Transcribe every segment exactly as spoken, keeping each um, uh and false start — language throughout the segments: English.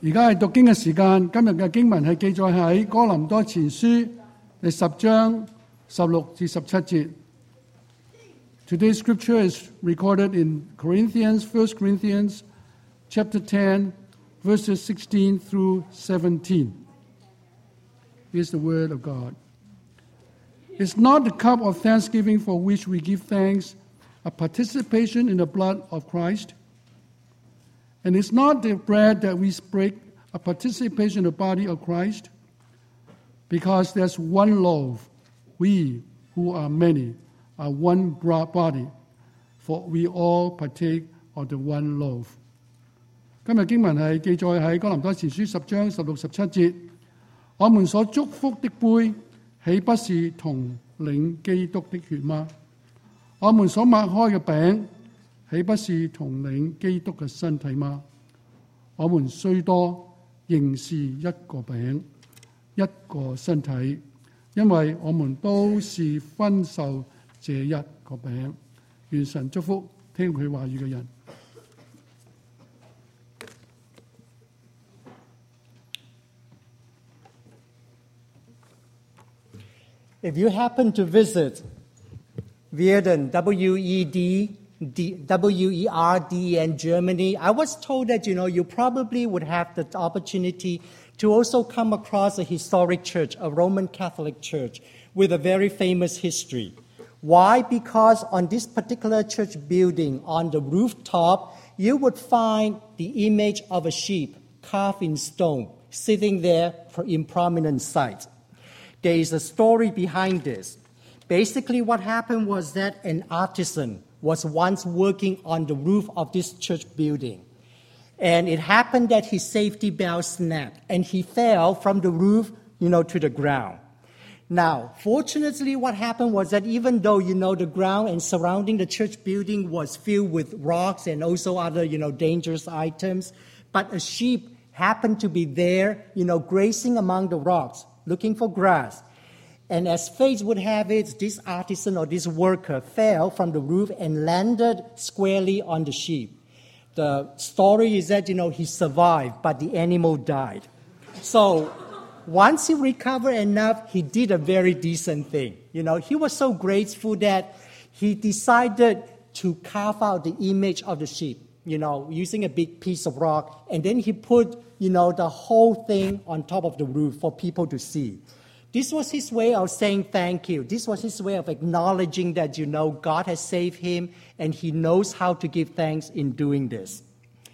而家係讀經嘅時間，今日嘅經文係記載喺哥林多前書第十章十六至十七節。Today's scripture is recorded in Corinthians, First Corinthians, chapter ten, verses sixteen through seventeen. Here's the word of God. It's not the cup of thanksgiving for which we give thanks, a participation in the blood of Christ. And it's not the bread that we break, a participation in the body of Christ. Because there's one loaf, we who are many are one body, for we all partake of the one loaf. 今日經文係記載喺哥林多前書十章十六十七節。我們所祝福的杯，豈不是同領基督的血嗎？我們所擘開嘅餅，豈不是同領基督嘅身體嗎？我們雖多，仍是一個餅，一個身體，因為我們都是分受這一個餅。願神祝福聽佢話語嘅人。 If you happen to visit Werden, W E D, D, W E R D N, Germany, I was told that, you know, you probably would have the opportunity to also come across a historic church, a Roman Catholic church, with a very famous history. Why? Because on this particular church building, on the rooftop, you would find the image of a sheep carved in stone, sitting there in prominent sight. There is a story behind this. Basically, what happened was that an artisan was once working on the roof of this church building. And it happened that his safety belt snapped, and he fell from the roof, you know, to the ground. Now, fortunately, what happened was that even though, you know, the ground and surrounding the church building was filled with rocks and also other, you know, dangerous items, but a sheep happened to be there, you know, grazing among the rocks, looking for grass. And as fate would have it, this artisan or this worker fell from the roof and landed squarely on the sheep. The story is that, you know, he survived, but the animal died. So once he recovered enough, he did a very decent thing. You know, he was so grateful that he decided to carve out the image of the sheep, you know, using a big piece of rock. And then he put, you know, the whole thing on top of the roof for people to see. This was his way of saying thank you. This was his way of acknowledging that, you know, God has saved him and he knows how to give thanks in doing this.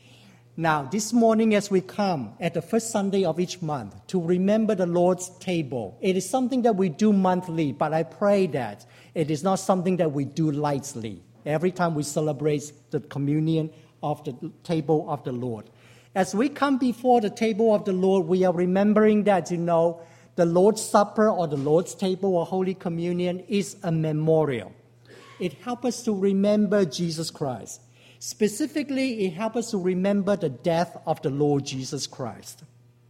Now, this morning as we come at the first Sunday of each month to remember the Lord's table, it is something that we do monthly, but I pray that it is not something that we do lightly every time we celebrate the communion of the table of the Lord. As we come before the table of the Lord, we are remembering that, you know, the Lord's Supper or the Lord's table or Holy Communion is a memorial. It helps us to remember Jesus Christ. Specifically, it helps us to remember the death of the Lord Jesus Christ.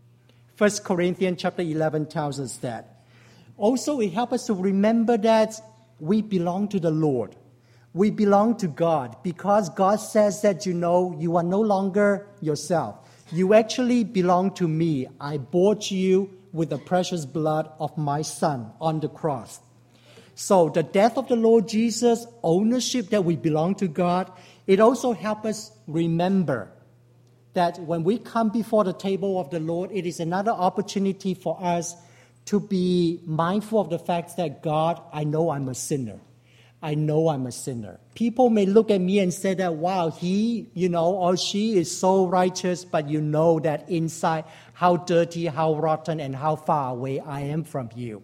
First Corinthians chapter eleven tells us that. Also, it helps us to remember that we belong to the Lord. We belong to God because God says that, you know, you are no longer yourself. You actually belong to me. I bought you with the precious blood of my Son on the cross. So the death of the Lord Jesus, ownership that we belong to God, it also helps us remember that when we come before the table of the Lord, it is another opportunity for us to be mindful of the fact that, God, I know I'm a sinner. I know I'm a sinner. People may look at me and say that, wow, he, you know, or she is so righteous, but you know that inside how dirty, how rotten, and how far away I am from you.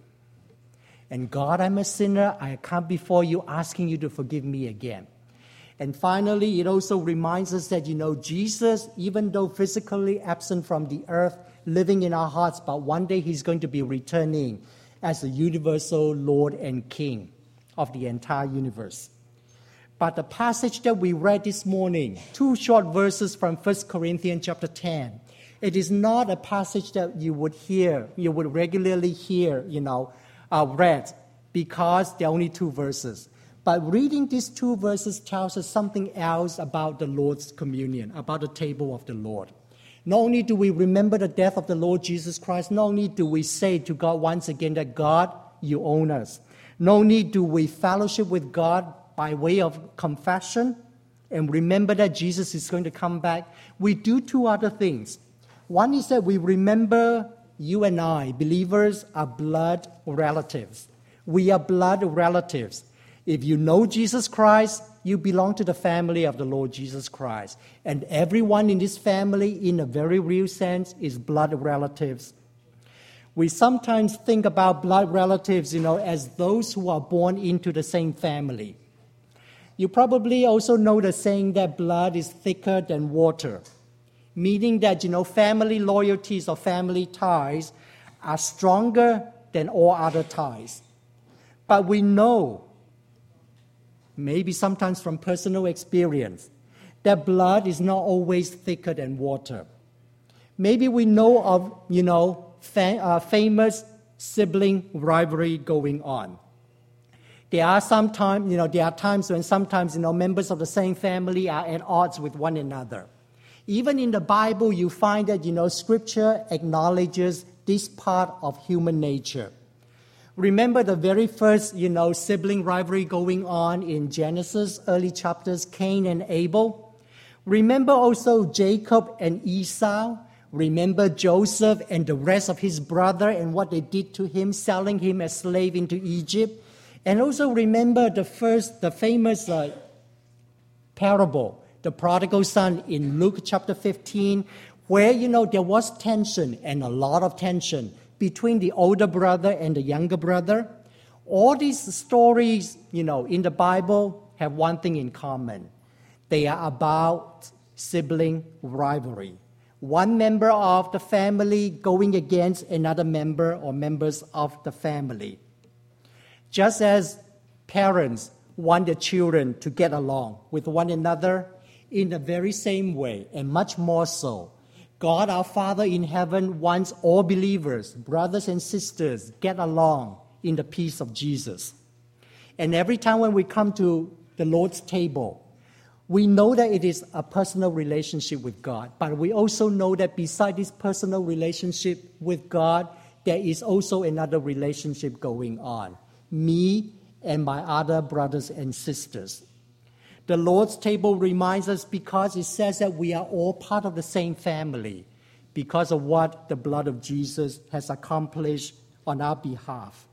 And God, I'm a sinner. I come before you asking you to forgive me again. And finally, it also reminds us that, you know, Jesus, even though physically absent from the earth, living in our hearts, but one day he's going to be returning as the universal Lord and King of the entire universe. But the passage that we read this morning, two short verses from First Corinthians chapter ten, it is not a passage that you would hear, you would regularly hear, you know, uh, read, because there are only two verses. But reading these two verses tells us something else about the Lord's communion, about the table of the Lord. Not only do we remember the death of the Lord Jesus Christ, not only do we say to God once again that God, you own us. Not only do we fellowship with God by way of confession and remember that Jesus is going to come back, we do two other things. One is that we remember you and I, believers, are blood relatives. We are blood relatives. If you know Jesus Christ, you belong to the family of the Lord Jesus Christ. And everyone in this family, in a very real sense, is blood relatives. We sometimes think about blood relatives, you know, as those who are born into the same family. You probably also know the saying that blood is thicker than water, meaning that, you know, family loyalties or family ties are stronger than all other ties. But we know, maybe sometimes from personal experience, that blood is not always thicker than water. Maybe we know of, you know, fa- uh, famous sibling rivalry going on. There are sometimes, you know, there are times when sometimes, you know, members of the same family are at odds with one another. Even in the Bible, you find that, you know, Scripture acknowledges this part of human nature. Remember the very first, you know, sibling rivalry going on in Genesis, early chapters, Cain and Abel. Remember also Jacob and Esau. Remember Joseph and the rest of his brother and what they did to him, selling him as slave into Egypt. And also remember the first, the famous uh, parable, the prodigal son in Luke chapter fifteen, where, you know, there was tension and a lot of tension between the older brother and the younger brother. All these stories, you know, in the Bible have one thing in common. They are about sibling rivalry. One member of the family going against another member or members of the family. Just as parents want their children to get along with one another, in the very same way, and much more so, God our Father in heaven wants all believers, brothers and sisters, get along in the peace of Jesus. And every time when we come to the Lord's table, we know that it is a personal relationship with God, but we also know that beside this personal relationship with God, there is also another relationship going on. Me and my other brothers and sisters. The Lord's table reminds us because it says that we are all part of the same family because of what the blood of Jesus has accomplished on our behalf.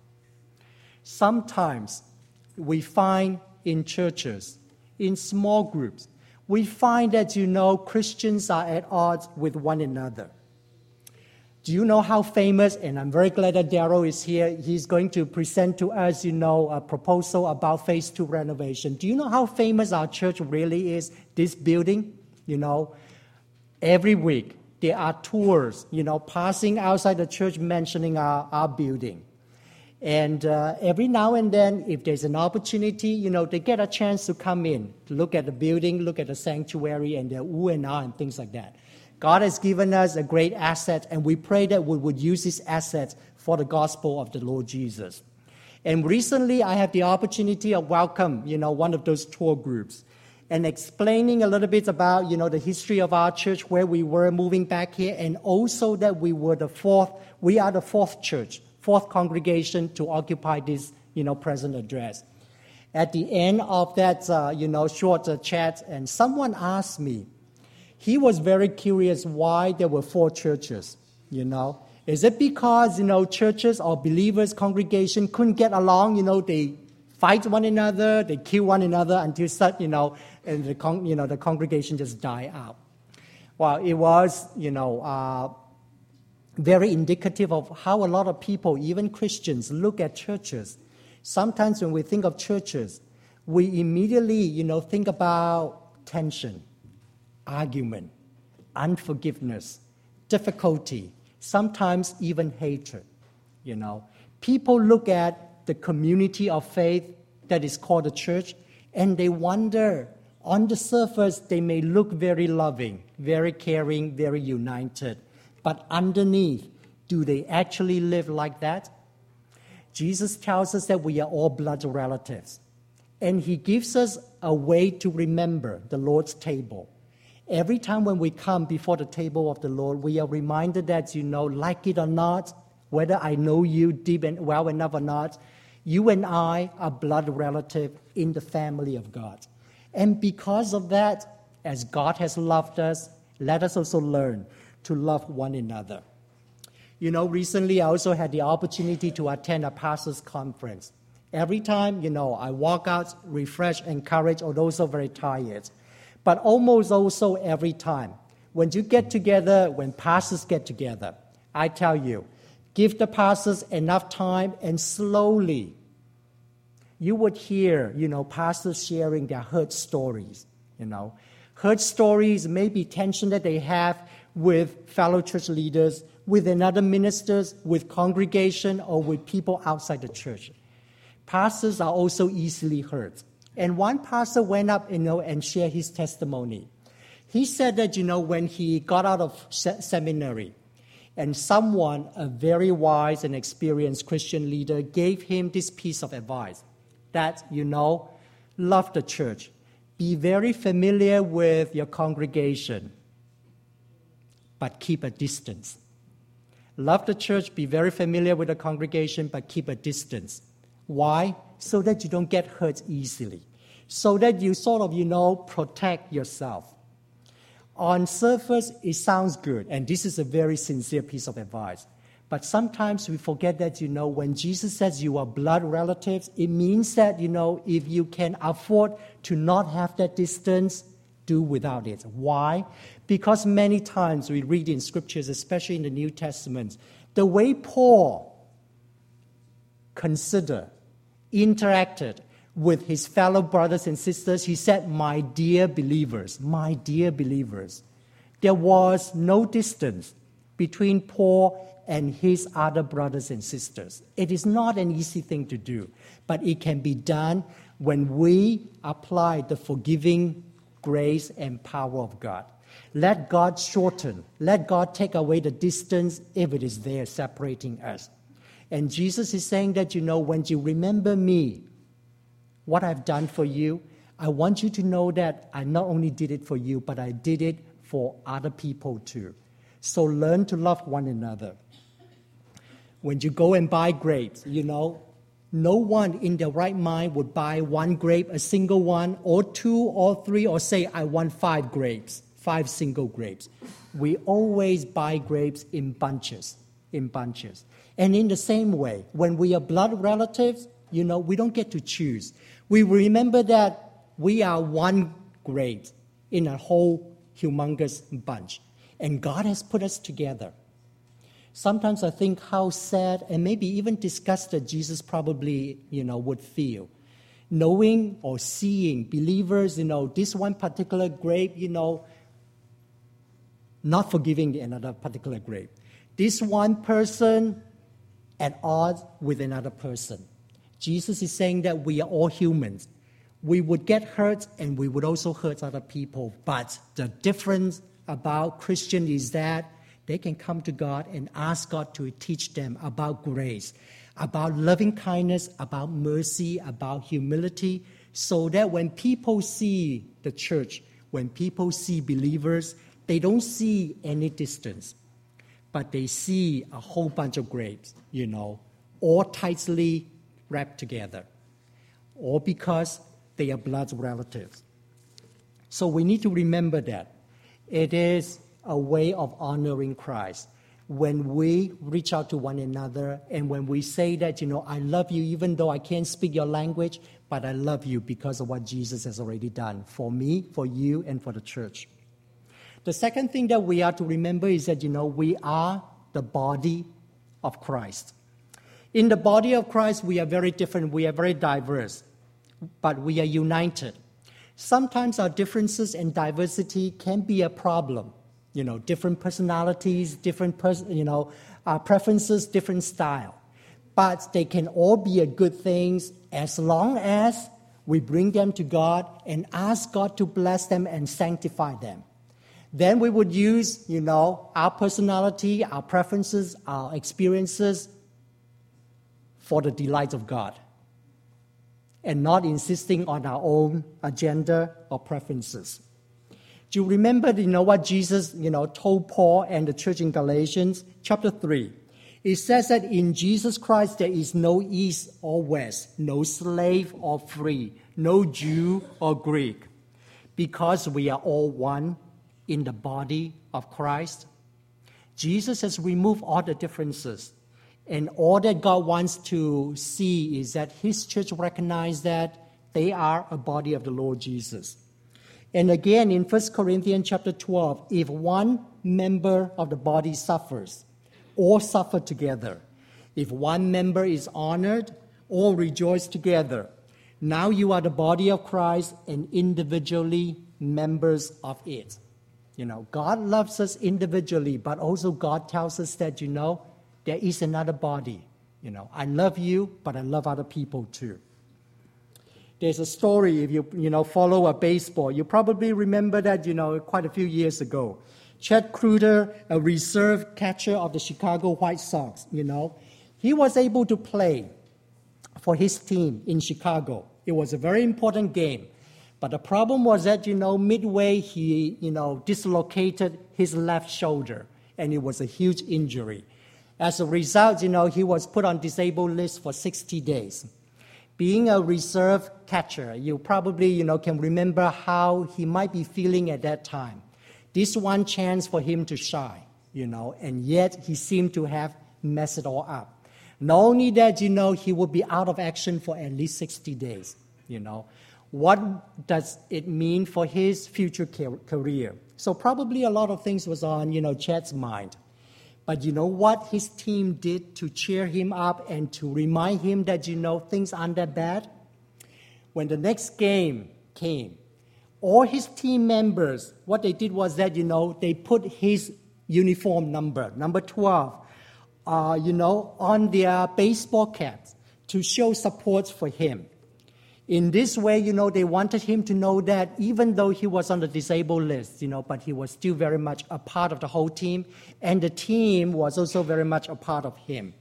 Sometimes we find in churches, in small groups, we find that, you know, Christians are at odds with one another. Do you know how famous, and I'm very glad that Daryl is here, he's going to present to us, you know, a proposal about phase two renovation. Do you know how famous our church really is, this building? You know, every week there are tours, you know, passing outside the church mentioning our, our building. And uh, every now and then, if there's an opportunity, you know, they get a chance to come in, to look at the building, look at the sanctuary, and their ooh and ah and things like that. God has given us a great asset, and we pray that we would use this asset for the gospel of the Lord Jesus. And recently, I had the opportunity of welcome, you know, one of those tour groups, and explaining a little bit about, you know, the history of our church, where we were moving back here, and also that we were the fourth, we are the fourth church, fourth congregation to occupy this, you know, present address. At the end of that, uh, you know, short uh, chat, and someone asked me, he was very curious why there were four churches, you know. Is it because, you know, churches or believers, congregation couldn't get along, you know, they fight one another, they kill one another until, you know, and the, con- you know, the congregation just die out. Well, it was, you know, uh, very indicative of how a lot of people, even Christians, look at churches. Sometimes when we think of churches, we immediately, you know, think about tension, argument, unforgiveness, difficulty, sometimes even hatred, you know. People look at the community of faith that is called the church, and they wonder, on the surface, they may look very loving, very caring, very united, but underneath, do they actually live like that? Jesus tells us that we are all blood relatives, and he gives us a way to remember the Lord's table. Every time when we come before the table of the Lord, we are reminded that, you know, like it or not, whether I know you deep and well enough or not, you and I are blood relative in the family of God. And because of that, as God has loved us, let us also learn to love one another. You know, recently I also had the opportunity to attend a pastor's conference. Every time, you know, I walk out refreshed, encouraged, or also very tired. But almost also every time, when you get together, when pastors get together, I tell you, give the pastors enough time and slowly, you would hear, you know, pastors sharing their hurt stories, you know. Hurt stories, maybe tension that they have with fellow church leaders, with another ministers, with congregation, or with people outside the church. Pastors are also easily hurt. And one pastor went up, you know, and shared his testimony. He said that, you know, when he got out of seminary, and someone, a very wise and experienced Christian leader, gave him this piece of advice, that, you know, love the church. Be very familiar with your congregation, but keep a distance. Love the church, be very familiar with the congregation, but keep a distance. Why? So that you don't get hurt easily. So that you sort of, you know, protect yourself. On surface, it sounds good, and this is a very sincere piece of advice. But sometimes we forget that, you know, when Jesus says you are blood relatives, it means that, you know, if you can afford to not have that distance, do without it. Why? Because many times we read in scriptures, especially in the New Testament, the way Paul considered, interacted with his fellow brothers and sisters, he said, my dear believers, my dear believers. There was no distance between Paul and his other brothers and sisters. It is not an easy thing to do, but it can be done when we apply the forgiving grace and power of God. Let God shorten, let God take away the distance if it is there separating us. And Jesus is saying that, you know, when you remember me, what I've done for you, I want you to know that I not only did it for you, but I did it for other people too. So learn to love one another. When you go and buy grapes, you know, no one in their right mind would buy one grape, a single one, or two or three, or say, I want five grapes, five single grapes. We always buy grapes in bunches, in bunches. And in the same way, when we are blood relatives, you know, we don't get to choose. We remember that we are one grape in a whole humongous bunch. And God has put us together. Sometimes I think how sad and maybe even disgusted Jesus probably, you know, would feel. Knowing or seeing believers, you know, this one particular grape, you know, not forgiving another particular grape. This one person at odds with another person. Jesus is saying that we are all humans. We would get hurt and we would also hurt other people. But the difference about Christians is that they can come to God and ask God to teach them about grace, about loving kindness, about mercy, about humility, so that when people see the church, when people see believers, they don't see any distance, but they see a whole bunch of grapes, you know, all tightly wrapped together, all because they are blood relatives. So we need to remember that. It is a way of honoring Christ. When we reach out to one another and when we say that, you know, I love you even though I can't speak your language, but I love you because of what Jesus has already done for me, for you, and for the church. The second thing that we are to remember is that, you know, we are the body of Christ. In the body of Christ, we are very different, we are very diverse, but we are united. Sometimes our differences and diversity can be a problem. You know, different personalities, different pers- you know, uh, preferences, different style. But they can all be a good things as long as we bring them to God and ask God to bless them and sanctify them. Then we would use, you know, our personality, our preferences, our experiences for the delight of God and not insisting on our own agenda or preferences. Do you remember, you know, what Jesus, you know, told Paul and the church in Galatians? Chapter three. It says that in Jesus Christ there is no east or west, no slave or free, no Jew or Greek, because we are all one in the body of Christ. Jesus has removed all the differences. And all that God wants to see is that his church recognize that they are a body of the Lord Jesus. And again, in First Corinthians chapter twelve, if one member of the body suffers, all suffer together. If one member is honored, all rejoice together. Now you are the body of Christ and individually members of it. You know, God loves us individually, but also God tells us that, you know, there is another body. You know, I love you, but I love other people too. There's a story, if you, you know, follow a baseball, you probably remember that, you know, quite a few years ago. Chet Kruder, a reserve catcher of the Chicago White Sox, you know, he was able to play for his team in Chicago. It was a very important game. But the problem was that, you know, midway he, you know, dislocated his left shoulder, and it was a huge injury. As a result, you know, he was put on disabled list for sixty days. Being a reserve catcher, you probably, you know, can remember how he might be feeling at that time. This one chance for him to shine, you know, and yet he seemed to have messed it all up. Not only that, you know, he would be out of action for at least sixty days, you know. What does it mean for his future career? So probably a lot of things was on, you know, Chet's mind. But you know what his team did to cheer him up and to remind him that, you know, things aren't that bad? When the next game came, all his team members, what they did was that, you know, they put his uniform number, number twelve, uh, you know, on their baseball caps to show support for him. In this way, you know, they wanted him to know that even though he was on the disabled list, you know, but he was still very much a part of the whole team, and the team was also very much a part of him.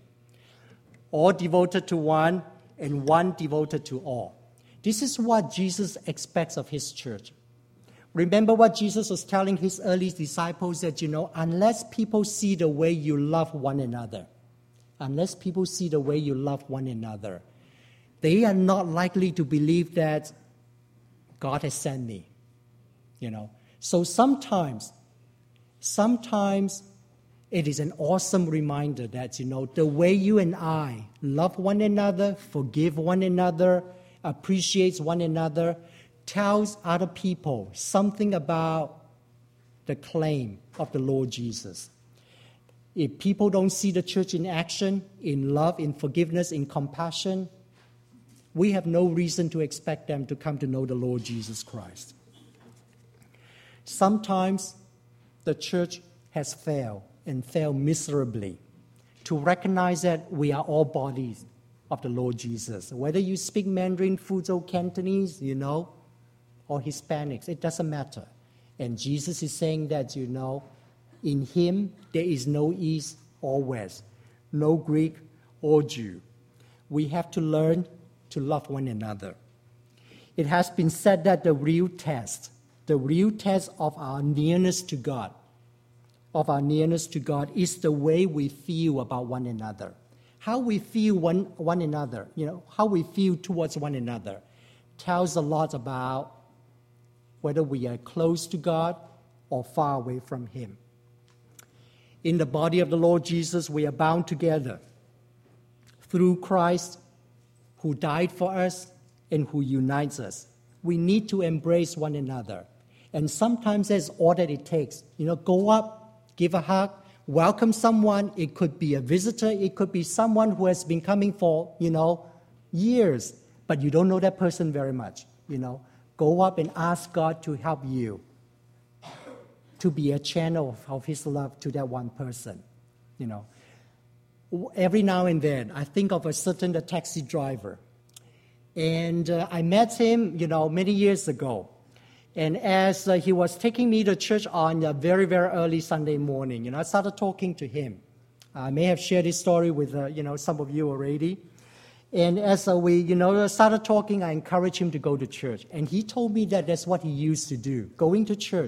All devoted to one, and one devoted to all. This is what Jesus expects of his church. Remember what Jesus was telling his early disciples that, you know, unless people see the way you love one another, unless people see the way you love one another, they are not likely to believe that God has sent me, you know. So sometimes, sometimes it is an awesome reminder that, you know, the way you and I love one another, forgive one another, appreciate one another, tells other people something about the claim of the Lord Jesus. If people don't see the church in action, in love, in forgiveness, in compassion, we have no reason to expect them to come to know the Lord Jesus Christ. Sometimes the church has failed and failed miserably to recognize that we are all bodies of the Lord Jesus. Whether you speak Mandarin, Fuzhou, Cantonese, you know, or Hispanics, it doesn't matter. And Jesus is saying that, you know, in him there is no east or west, no Greek or Jew. We have to learn to love one another. It has been said that the real test, the real test of our nearness to God, of our nearness to God is the way we feel about one another. How we feel one, one another, you know, how we feel towards one another tells a lot about whether we are close to God or far away from him. In the body of the Lord Jesus, we are bound together through Christ, who died for us and who unites us. We need to embrace one another. And sometimes that's all that it takes. You know, go up, give a hug, welcome someone. It could be a visitor. It could be someone who has been coming for, you know, years, but you don't know that person very much, you know. Go up and ask God to help you to be a channel of his love to that one person, you know. Every now and then, I think of a certain a taxi driver. And uh, I met him, you know, many years ago. And as uh, he was taking me to church on a very, very early Sunday morning, you know, I started talking to him. I may have shared this story with, uh, you know, some of you already. And as uh, we, you know, started talking, I encouraged him to go to church. And he told me that that's what he used to do, going to church,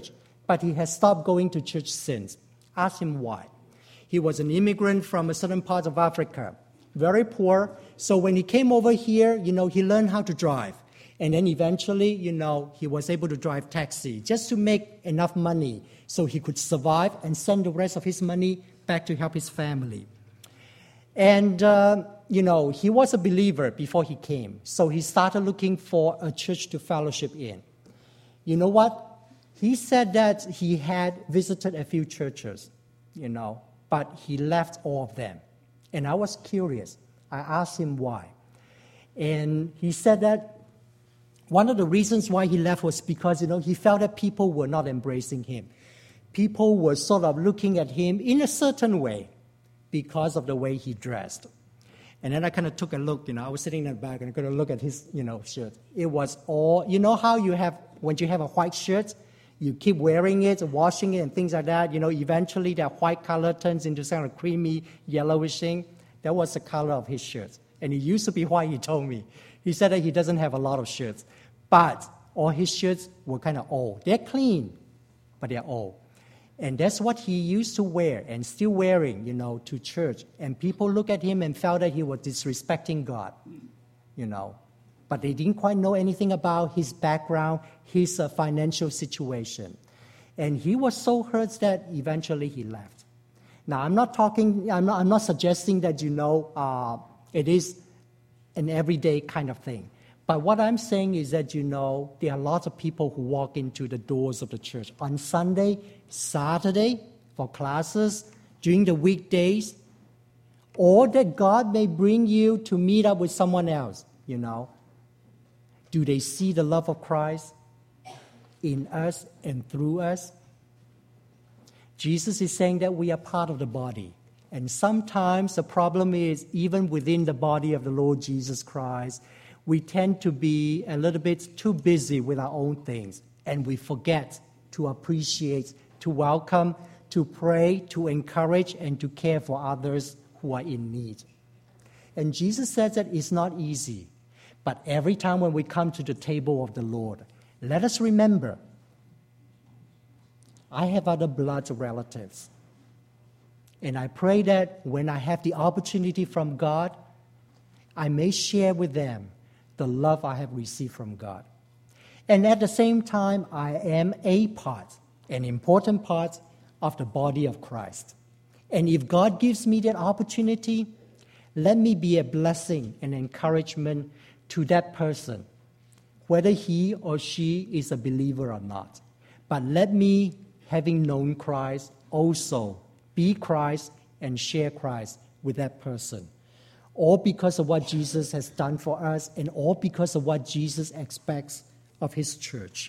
but he has stopped going to church since. Ask him why. He was an immigrant from a certain part of Africa, very poor. So when he came over here, you know, he learned how to drive. And then eventually, you know, he was able to drive taxi just to make enough money so he could survive and send the rest of his money back to help his family. And, uh, you know, he was a believer before he came. So he started looking for a church to fellowship in. You know what? He said that he had visited a few churches, you know, but he left all of them. And I was curious. I asked him why. And he said that one of the reasons why he left was because, you know, he felt that people were not embracing him. People were sort of looking at him in a certain way because of the way he dressed. And then I kind of took a look, you know, I was sitting in the back and I got to look at his, you know, shirt. It was all, you know how you have, when you have a white shirt, you keep wearing it, washing it, and things like that. You know, eventually that white color turns into some kind of creamy, yellowish thing. That was the color of his shirt. And it used to be white, he told me. He said that he doesn't have a lot of shirts. But all his shirts were kind of old. They're clean, but they're old. And that's what he used to wear and still wearing, you know, to church. And people look at him and felt that he was disrespecting God, you know. But they didn't quite know anything about his background, his uh, financial situation. And he was so hurt that eventually he left. Now, I'm not talking, I'm not, I'm not suggesting that, you know, uh, it is an everyday kind of thing. But what I'm saying is that, you know, there are lots of people who walk into the doors of the church on Sunday, Saturday, for classes, during the weekdays, or that God may bring you to meet up with someone else, you know. Do they see the love of Christ in us and through us? Jesus is saying that we are part of the body. And sometimes the problem is, even within the body of the Lord Jesus Christ, we tend to be a little bit too busy with our own things, and we forget to appreciate, to welcome, to pray, to encourage, and to care for others who are in need. And Jesus says that it's not easy, but every time when we come to the table of the Lord, let us remember, I have other blood relatives, and I pray that when I have the opportunity from God, I may share with them the love I have received from God. And at the same time, I am a part, an important part of the body of Christ. And if God gives me that opportunity, let me be a blessing and encouragement to that person, whether he or she is a believer or not. But let me, having known Christ, also be Christ and share Christ with that person. All because of what Jesus has done for us, and all because of what Jesus expects of his church.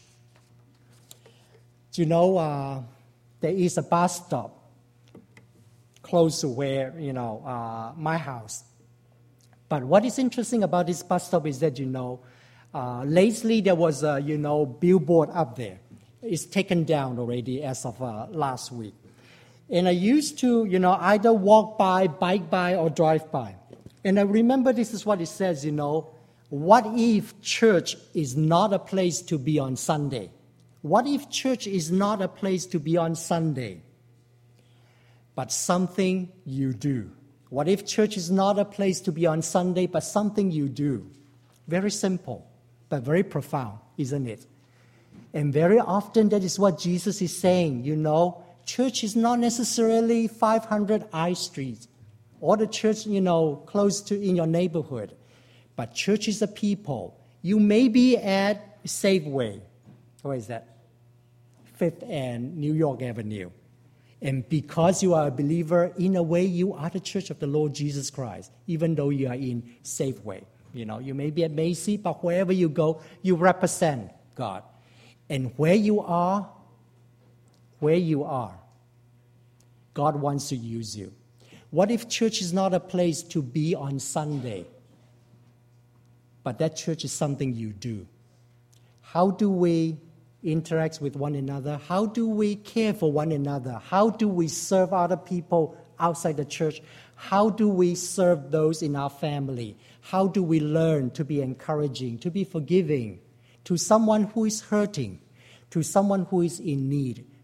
Do you know, uh, there is a bus stop close to where, you know, uh, my house. But what is interesting about this bus stop is that, you know, uh, lately there was a, you know, billboard up there. It's taken down already as of uh, last week. And I used to, you know, either walk by, bike by, or drive by. And I remember this is what it says, you know, what if church is not a place to be on Sunday? What if church is not a place to be on Sunday, but something you do? What if church is not a place to be on Sunday, but something you do? Very simple, but very profound, isn't it? And very often that is what Jesus is saying, you know, church is not necessarily five hundred I Street, or the church, you know, close to in your neighborhood. But church is a people. You may be at Safeway. Where is that? Fifth and New York Avenue. And because you are a believer, in a way, you are the church of the Lord Jesus Christ, even though you are in Safeway. You know, you may be at Macy, but wherever you go, you represent God. And where you are, where you are, God wants to use you. What if church is not a place to be on Sunday, but that church is something you do? How do we interact with one another? How do we care for one another? How do we serve other people outside the church? How do we serve those in our family? How do we learn to be encouraging, to be forgiving to someone who is hurting, to someone who is in need,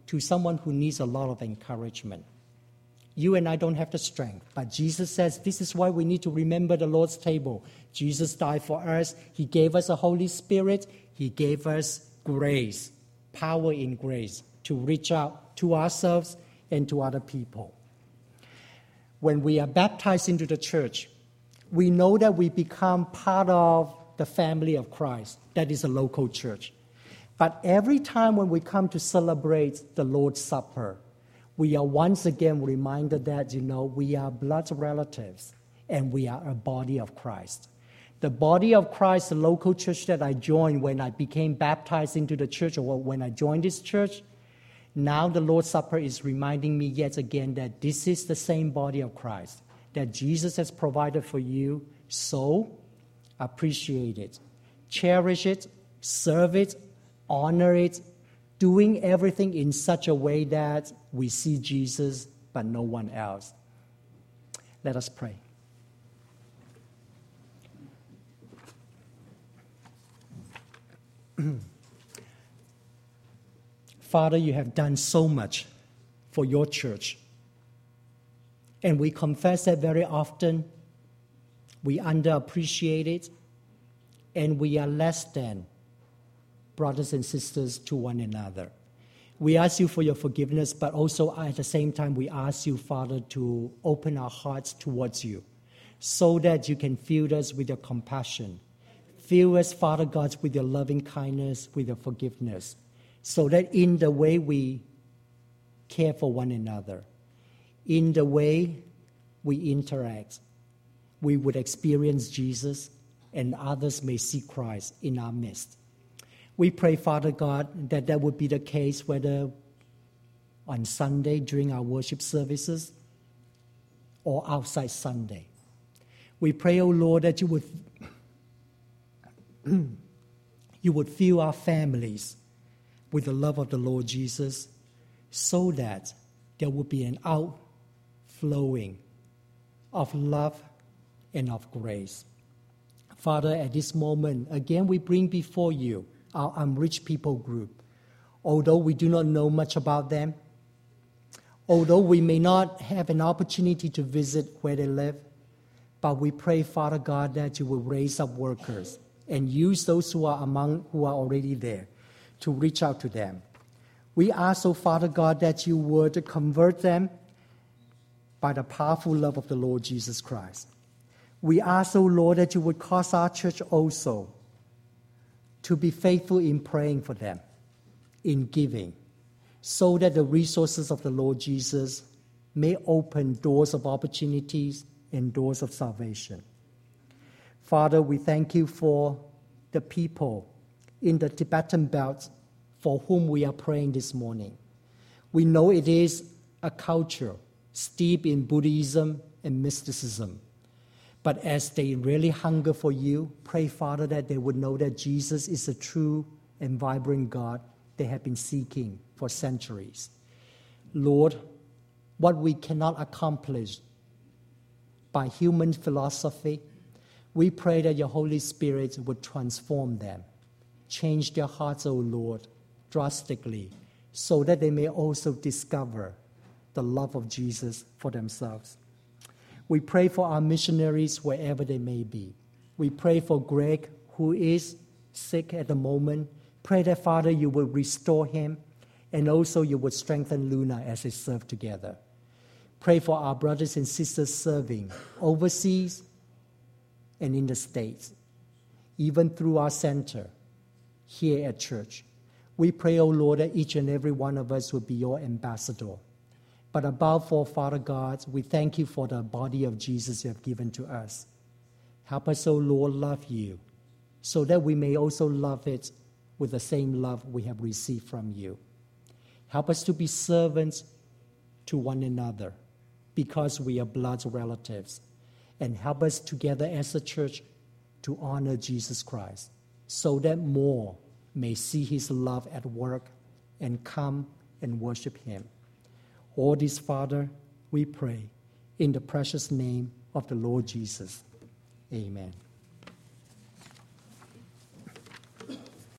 to someone who needs a lot of encouragement. You and I don't have the strength, but Jesus says this is why we need to remember the Lord's table. Jesus died for us. He gave us a Holy Spirit. He gave us grace, power in grace to reach out to ourselves and to other people. When we are baptized into the church, we know that we become part of the family of Christ. That is a local church. But every time when we come to celebrate the Lord's Supper, we are once again reminded that, you know, we are blood relatives and we are a body of Christ. The body of Christ, the local church that I joined when I became baptized into the church, or when I joined this church, now the Lord's Supper is reminding me yet again that this is the same body of Christ that Jesus has provided for you. So appreciate it, cherish it, serve it, honor it, doing everything in such a way that we see Jesus but no one else. Let us pray. Father, you have done so much for your church. And we confess that very often we underappreciate it and we are less than brothers and sisters to one another. We ask you for your forgiveness, but also at the same time we ask you, Father, to open our hearts towards you so that you can fill us with your compassion. Fill us, Father God, with your loving kindness, with your forgiveness, so that in the way we care for one another, in the way we interact, we would experience Jesus and others may see Christ in our midst. We pray, Father God, that that would be the case whether on Sunday during our worship services or outside Sunday. We pray, O Lord, that you would you would fill our families with the love of the Lord Jesus so that there would be an outflowing of love and of grace. Father, at this moment, again, we bring before you our unreached people group. Although we do not know much about them, although we may not have an opportunity to visit where they live, but we pray, Father God, that you will raise up workers and use those who are among who are already there to reach out to them. We ask, oh Father God, that you would convert them by the powerful love of the Lord Jesus Christ. We ask, oh Lord, that you would cause our church also to be faithful in praying for them, in giving, so that the resources of the Lord Jesus may open doors of opportunities and doors of salvation. Father, we thank you for the people in the Tibetan belt for whom we are praying this morning. We know it is a culture steeped in Buddhism and mysticism. But as they really hunger for you, pray, Father, that they would know that Jesus is a true and vibrant God they have been seeking for centuries. Lord, what we cannot accomplish by human philosophy, we pray that your Holy Spirit would transform them, change their hearts, O Lord, drastically, so that they may also discover the love of Jesus for themselves. We pray for our missionaries wherever they may be. We pray for Greg, who is sick at the moment. Pray that, Father, you will restore him, and also you would strengthen Luna as they serve together. Pray for our brothers and sisters serving overseas and in the States, even through our center here at church. We pray, O Lord, that each and every one of us will be your ambassador. But above all, Father God, we thank you for the body of Jesus you have given to us. Help us, O Lord, love you, so that we may also love it with the same love we have received from you. Help us to be servants to one another, because we are blood relatives. And help us together as a church to honor Jesus Christ, so that more may see his love at work and come and worship him. All this, Father, we pray in the precious name of the Lord Jesus. Amen.